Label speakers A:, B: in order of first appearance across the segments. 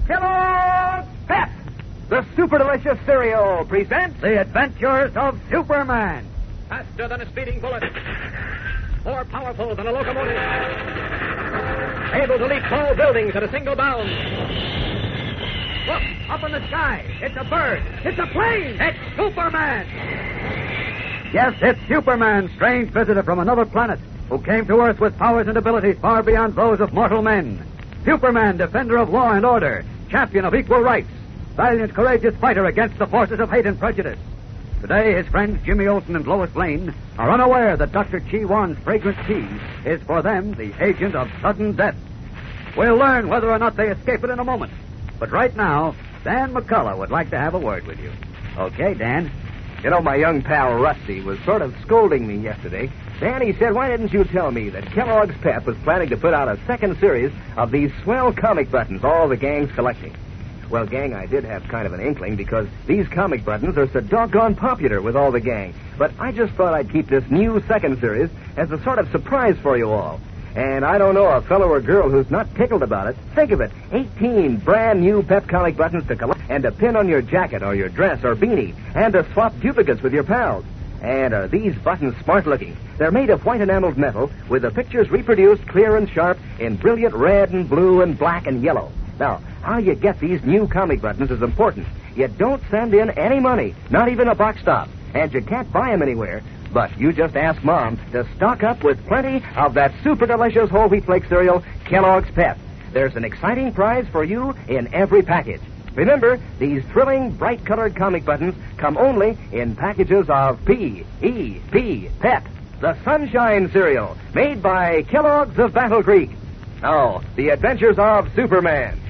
A: Kellogg's Pep, the super delicious cereal, presents
B: The Adventures of Superman.
C: Faster than a speeding bullet. More powerful than a locomotive. Able to leap tall buildings at a single bound.
B: Look, up in the sky. It's a bird. It's a plane. It's Superman. Yes, it's Superman, strange visitor from another planet, who came to Earth with powers and abilities far beyond those of mortal men. Superman, defender of law and order, champion of equal rights, valiant, courageous fighter against the forces of hate and prejudice. Today, his friends Jimmy Olsen and Lois Lane are unaware that Dr. Chi Wan's fragrant tea is for them the agent of sudden death. We'll learn whether or not they escape it in a moment. But right now, Dan McCullough would like to have a word with you. Okay, Dan.
A: You know, my young pal Rusty was sort of scolding me yesterday. Dan, he said, why didn't you tell me that Kellogg's Pep was planning to put out a second series of these swell comic buttons all the gang's collecting? Well, gang, I did have kind of an inkling because these comic buttons are so doggone popular with all the gang. But I just thought I'd keep this new second series as a sort of surprise for you all. And I don't know a fellow or girl who's not tickled about it. Think of it, 18 brand new Pep comic buttons to collect and to pin on your jacket or your dress or beanie and to swap duplicates with your pals. And are these buttons smart-looking? They're made of white enameled metal with the pictures reproduced clear and sharp in brilliant red and blue and black and yellow. Now, how you get these new comic buttons is important. You don't send in any money, not even a box stop, and you can't buy them anywhere. But you just ask Mom to stock up with plenty of that super delicious whole wheat flake cereal, Kellogg's Pep. There's an exciting prize for you in every package. Remember, these thrilling, bright-colored comic buttons come only in packages of P.E.P. Pep, the Sunshine Cereal, made by Kellogg's of Battle Creek. Now, the adventures of Superman.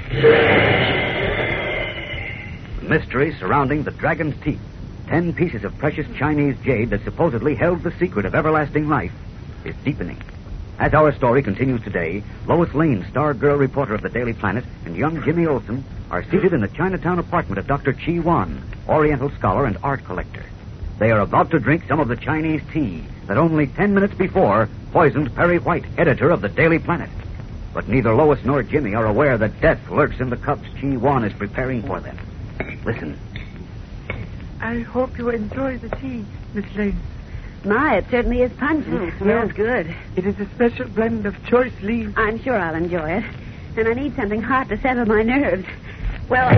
B: The mystery surrounding the dragon's teeth, 10 pieces of precious Chinese jade that supposedly held the secret of everlasting life, is deepening. As our story continues today, Lois Lane, star girl reporter of the Daily Planet, and young Jimmy Olsen are seated in the Chinatown apartment of Dr. Chi Wan, Oriental scholar and art collector. They are about to drink some of the Chinese tea that only 10 minutes before poisoned Perry White, editor of the Daily Planet. But neither Lois nor Jimmy are aware that death lurks in the cups Chi Wan is preparing for them. Listen.
D: I hope you enjoy the tea, Miss Lane.
E: My, it certainly is pungent.
D: Yes.
E: Smells good.
D: It is a special blend of choice leaves.
E: I'm sure I'll enjoy it. And I need something hot to settle my nerves. Well...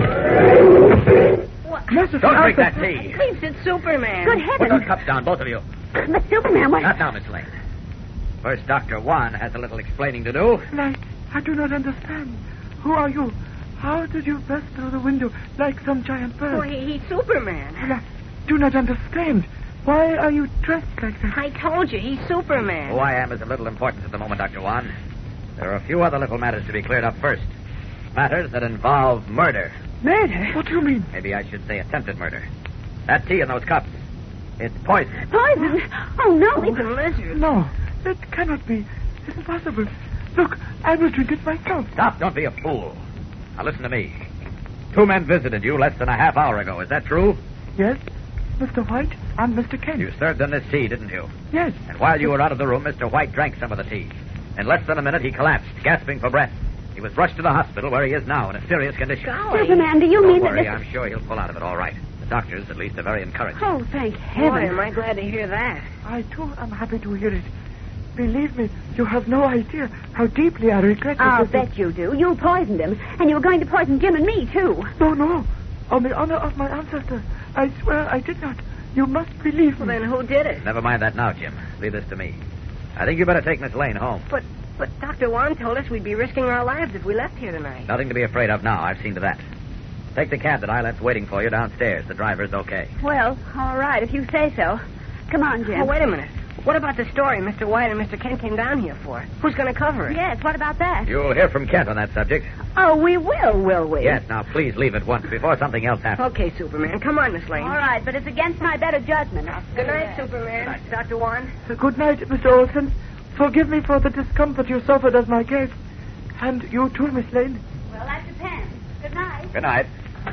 C: Don't drink that tea.
E: Please, it's Superman. Good
C: Put
E: heavens.
C: those cups down, both of you.
E: But Superman, what...
C: Not now, Miss Lane. First, Dr. Wan has a little explaining to do.
D: I do not understand. Who are you? How did you burst through the window like some giant bird?
F: Well, he's Superman.
D: Well, I do not understand. Why are you dressed like that?
F: I told you, he's Superman.
C: Who I am is of little importance at the moment, Dr. Wan. There are a few other little matters to be cleared up first. Matters that involve murder.
E: Murder?
D: What do you mean?
C: Maybe I should say attempted murder. That tea in those cups. It's poison.
E: Poison? Oh, no.
F: Poison lizard.
D: No, that cannot be. It's impossible. Look, I will drink it myself.
C: Stop, don't be a fool. Now listen to me. 2 men visited you less than a half hour ago. Is that true?
D: Yes, Mr. White and Mr. Kent.
C: You served them this tea, didn't you?
D: Yes.
C: And while you were out of the room, Mr. White drank some of the tea. In less than a minute, he collapsed, gasping for breath. He was rushed to the hospital where he is now in a serious condition.
E: Superman, do you
C: Don't
E: mean
C: worry,
E: that...
C: I'm sure he'll pull out of it all right. The doctors, at least, are very encouraging.
E: Oh, thank
F: Boy,
E: heaven.
F: am I glad to hear that.
D: I, too, am happy to hear it. Believe me, you have no idea how deeply I regret it.
E: I'll bet you do. You poisoned him. And you were going to poison Jim and me, too.
D: No. On the honor of my ancestors, I swear I did not. You must believe
F: Well,
D: me.
F: then who did it?
C: Never mind that now, Jim. Leave this to me. I think you better take Miss Lane home.
F: But Dr. Wan told us we'd be risking our lives if we left here tonight.
C: Nothing to be afraid of now. I've seen to that. Take the cab that I left waiting for you downstairs. The driver's okay.
E: Well, all right, if you say so. Come on, Jim.
F: Oh, wait a minute. What about the story Mr. White and Mr. Kent came down here for? Who's going to cover it?
E: Yes, what about that?
C: You'll hear from Kent on that subject.
E: Oh, we will we?
C: Yes, now please leave at once before something else happens.
F: Okay, Superman. Come on, Miss Lane.
E: All right, but it's against my better judgment.
F: Good night, Superman. Dr. Wan.
D: Good night, Mr. Olsen. Forgive me for the discomfort you suffered as my guest. And you too, Miss Lane.
E: Well, that depends. Good night.
C: Good night.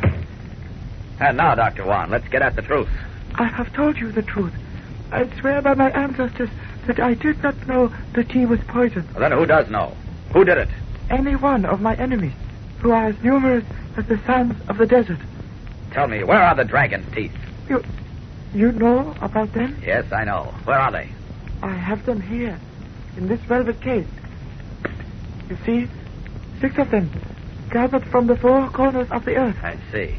C: And now, Dr. Wan, let's get at the truth.
D: I have told you the truth. I swear by my ancestors that I did not know the tea was poison.
C: Well, then who does know? Who did it?
D: Any one of my enemies. who are as numerous as the sands of the desert.
B: Tell me, where are the dragon's teeth?
D: You know about them?
B: Yes, I know. Where are they?
D: I have them here, in this velvet case. You see, 6 of them, gathered from the 4 corners of the earth.
B: I see.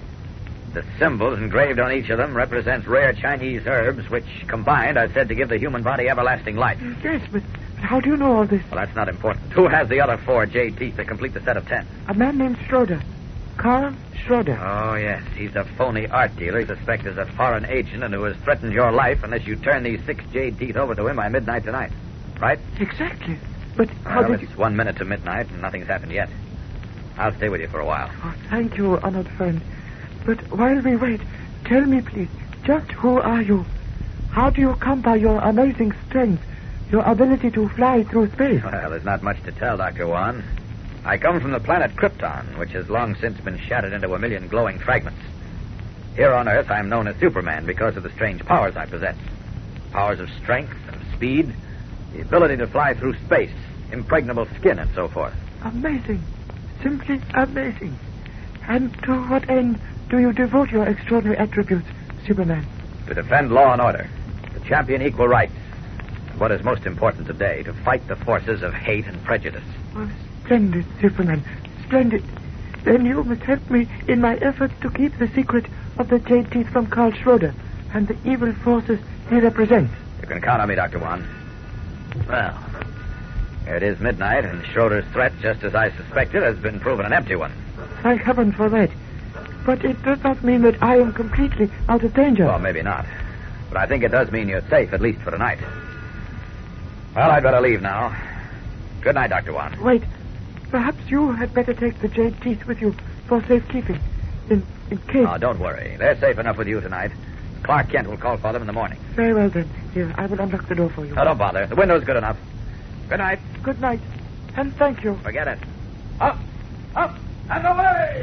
B: The symbols engraved on each of them represent rare Chinese herbs, which, combined, are said to give the human body everlasting life.
D: Yes, but how do you know all this?
B: Well, that's not important. Who has the other 4 jade teeth to complete the set of 10?
D: A man named Schroeder. Karl Schroeder.
B: Oh, yes. He's a phony art dealer. He's suspected as a foreign agent and who has threatened your life unless you turn these 6 jade teeth over to him by midnight tonight. Right?
D: Exactly. But how
B: Well,
D: did you...
B: it's 1 minute to midnight and nothing's happened yet. I'll stay with you for a while.
D: Oh, thank you, honored friend. But while we wait, tell me, please, just who are you? How do you come by your amazing strength, your ability to fly through space?
B: Well, there's not much to tell, Dr. Wan. I come from the planet Krypton, which has long since been shattered into a million glowing fragments. Here on Earth, I'm known as Superman because of the strange powers I possess. Powers of strength and speed, the ability to fly through space, impregnable skin, and so forth.
D: Amazing. Simply amazing. And to what end do you devote your extraordinary attributes, Superman?
B: To defend law and order, to champion equal rights, and what is most important today, to fight the forces of hate and prejudice.
D: Oh, splendid, Superman. Splendid. Then you must help me in my efforts to keep the secret of the jade teeth from Karl Schroeder and the evil forces he represents.
B: You can count on me, Dr. Wan. Well, it is midnight, and Schroeder's threat, just as I suspected, has been proven an empty one.
D: Thank heaven for that. But it does not mean that I am completely out of danger.
B: Well, maybe not. But I think it does mean you're safe, at least for tonight. Well, I'd better leave now. Good night, Dr. Wan.
D: Wait. Perhaps you had better take the jade teeth with you for safekeeping. In case...
B: Oh, don't worry. They're safe enough with you tonight. Clark Kent will call for them in the morning.
D: Very well, then. Here, I will unlock the door for you.
B: Oh, don't bother. The window's good enough. Good night.
D: Good night. And thank you.
B: Forget it. Up! Up! And away!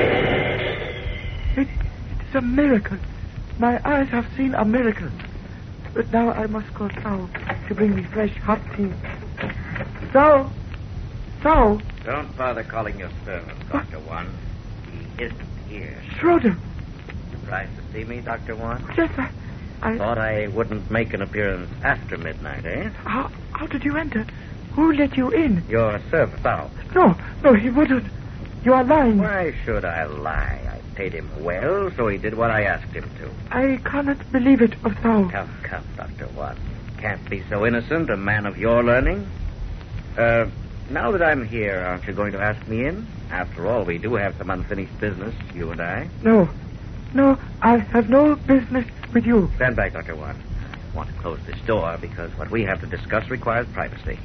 D: It's a miracle. My eyes have seen a miracle. But now I must call Sao to bring me fresh, hot tea. Sao! Sao!
G: Don't bother calling your servant, Dr. Wan. He isn't here.
D: Schroeder!
G: Surprised to see me, Dr. Wan?
D: Yes, I...
G: Thought I wouldn't make an appearance after midnight, eh?
D: How did you enter? Who let you in?
G: Your servant, Sao.
D: No, he wouldn't. You are lying.
G: Why should I lie? I paid him well, so he did what I asked him to.
D: I cannot believe it of Sao.
G: Come, Dr. Wan. Can't be so innocent, a man of your learning. Now that I'm here, aren't you going to ask me in? After all, we do have some unfinished business, you and I.
D: No, I have no business with you.
G: Stand back, Dr. Wan. I want to close this door because what we have to discuss requires privacy.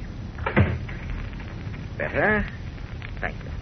G: Better? Thank you.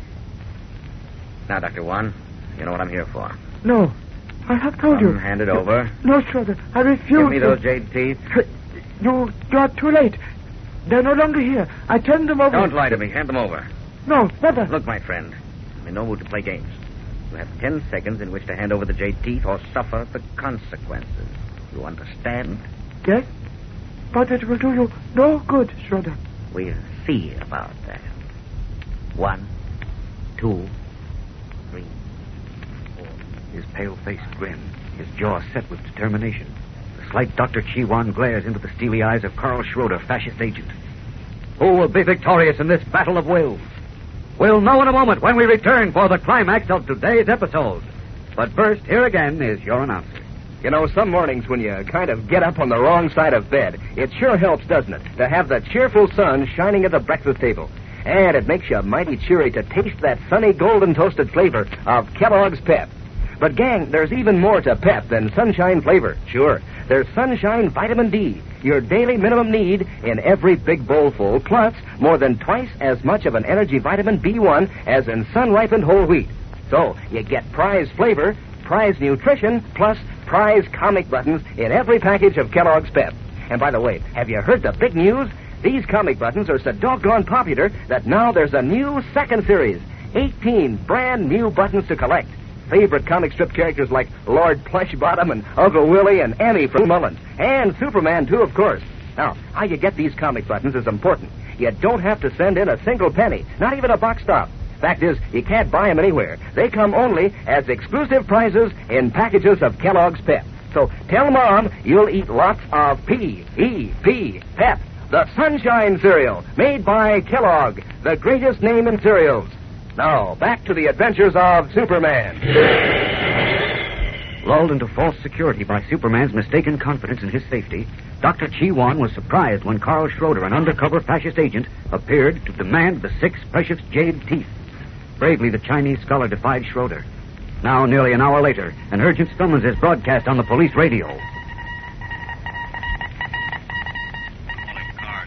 G: Now, Dr. Wan, you know what I'm here for.
D: No, I have told you.
G: Hand it over.
D: No, Schroeder, I refuse.
G: Give me those jade teeth.
D: You are too late. They're no longer here. I turned them over.
G: Don't lie to me. Hand them over.
D: No, never.
G: Look, my friend, I'm in no mood to play games. You have 10 seconds in which to hand over the jade teeth or suffer the consequences. You understand?
D: Yes, but it will do you no good, Schroeder.
G: We'll see about that. 1, 2, 3, 4.
B: His pale face grinned, his jaw set with determination. The slight Dr. Chi-Wan glares into the steely eyes of Karl Schroeder, fascist agent. Who will be victorious in this battle of wills? We'll know in a moment when we return for the climax of today's episode. But first, here again is your announcer.
A: You know, some mornings when you kind of get up on the wrong side of bed, it sure helps, doesn't it, to have the cheerful sun shining at the breakfast table. And it makes you mighty cheery to taste that sunny golden toasted flavor of Kellogg's Pep. But, gang, there's even more to Pep than sunshine flavor. Sure, there's Sunshine Vitamin D, your daily minimum need in every big bowlful, plus more than twice as much of an energy vitamin B1 as in sun-ripened whole wheat. So, you get prize flavor, prize nutrition, plus prize comic buttons in every package of Kellogg's Pep. And by the way, have you heard the big news? These comic buttons are so doggone popular that now there's a new second series. 18 brand new buttons to collect. Favorite comic strip characters like Lord Plushbottom and Uncle Willie and Emmy from Mullins. And Superman, too, of course. Now, how you get these comic buttons is important. You don't have to send in a single penny, not even a box stop. Fact is, you can't buy them anywhere. They come only as exclusive prizes in packages of Kellogg's Pep. So tell Mom you'll eat lots of P-E-P, Pep, the Sunshine Cereal, made by Kellogg, the greatest name in cereals. Now, back to the adventures of Superman.
B: Lulled into false security by Superman's mistaken confidence in his safety, Dr. Chi Wan was surprised when Carl Schroeder, an undercover fascist agent, appeared to demand the 6 precious jade teeth. Bravely, the Chinese scholar defied Schroeder. Now, nearly an hour later, an urgent summons is broadcast on the police radio.
H: Calling car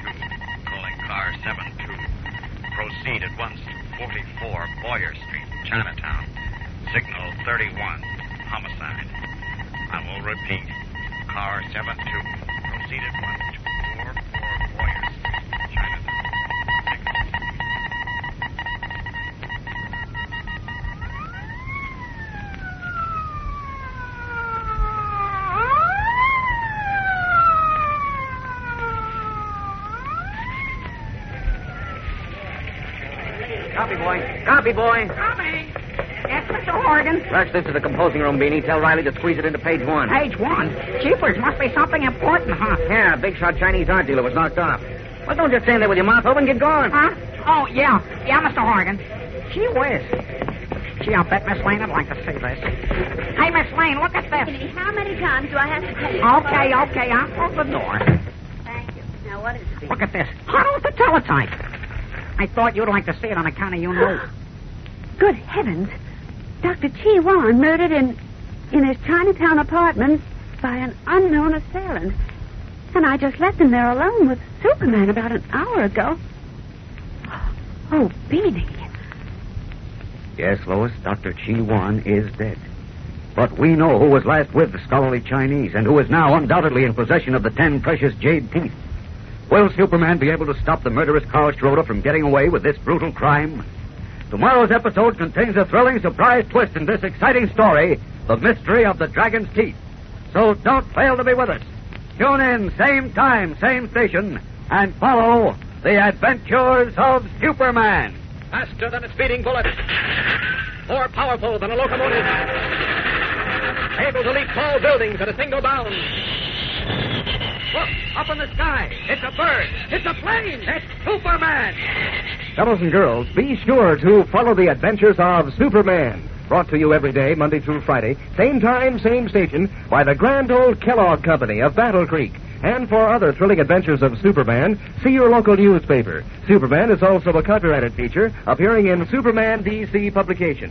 H: 72. Proceed at once to 44 Boyer Street, Chinatown. Signal 31. Homicide. I will repeat. Car 72. Proceed at once to 44 Boyer Street, Chinatown.
G: Copy, boy.
F: Coming. Yes, Mr. Horgan.
G: Rush this to the composing room, Beanie. Tell Riley to squeeze it into page 1.
F: Page 1? Jeepers, must be something important, huh?
G: Yeah, big shot Chinese art dealer was knocked off. Well, don't just stand there with your mouth open. Get going.
F: Huh? Oh, yeah. Yeah, Mr. Horgan. Gee whiz. Gee, I'll bet Miss Lane would like to see this. Hey, Miss Lane, look at this.
E: How many times do I have to tell you?
F: Okay, I'll close the door.
E: Thank you. Now, what is it?
F: Look at this. Huddle with the teletype. I thought you'd like to see it on account of you know.
E: Good heavens. Dr. Chi Wan murdered in his Chinatown apartment by an unknown assailant. And I just left him there alone with Superman about an hour ago. Oh, Beanie.
B: Yes, Lois, Dr. Chi Wan is dead. But we know who was last with the scholarly Chinese and who is now undoubtedly in possession of the 10 precious jade teeth. Will Superman be able to stop the murderous Carl Schroeder from getting away with this brutal crime? Tomorrow's episode contains a thrilling surprise twist in this exciting story, The Mystery of the Dragon's Teeth. So don't fail to be with us. Tune in, same time, same station, and follow The Adventures of Superman.
C: Faster than a speeding bullet. More powerful than a locomotive. Able to leap tall buildings at a single bound. Look, up in the sky. It's a bird. It's a plane. It's Superman.
A: Fellows and girls, be sure to follow the adventures of Superman. Brought to you every day, Monday through Friday, same time, same station, by the grand old Kellogg Company of Battle Creek. And for other thrilling adventures of Superman, see your local newspaper. Superman is also a copyrighted feature appearing in Superman DC publication.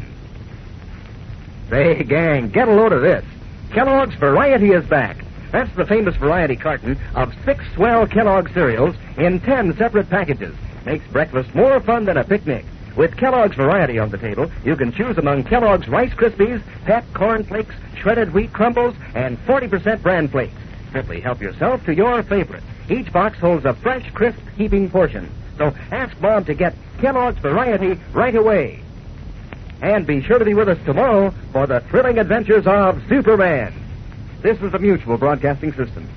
A: Say, gang, get a load of this. Kellogg's Variety is back. That's the famous variety carton of 6 swell Kellogg cereals in 10 separate packages. Makes breakfast more fun than a picnic. With Kellogg's Variety on the table, you can choose among Kellogg's Rice Krispies, Pep Corn Flakes, shredded wheat crumbles, and 40% bran flakes. Simply help yourself to your favorite. Each box holds a fresh, crisp, heaping portion. So ask Mom to get Kellogg's Variety right away. And be sure to be with us tomorrow for the thrilling adventures of Superman. This is the Mutual Broadcasting System.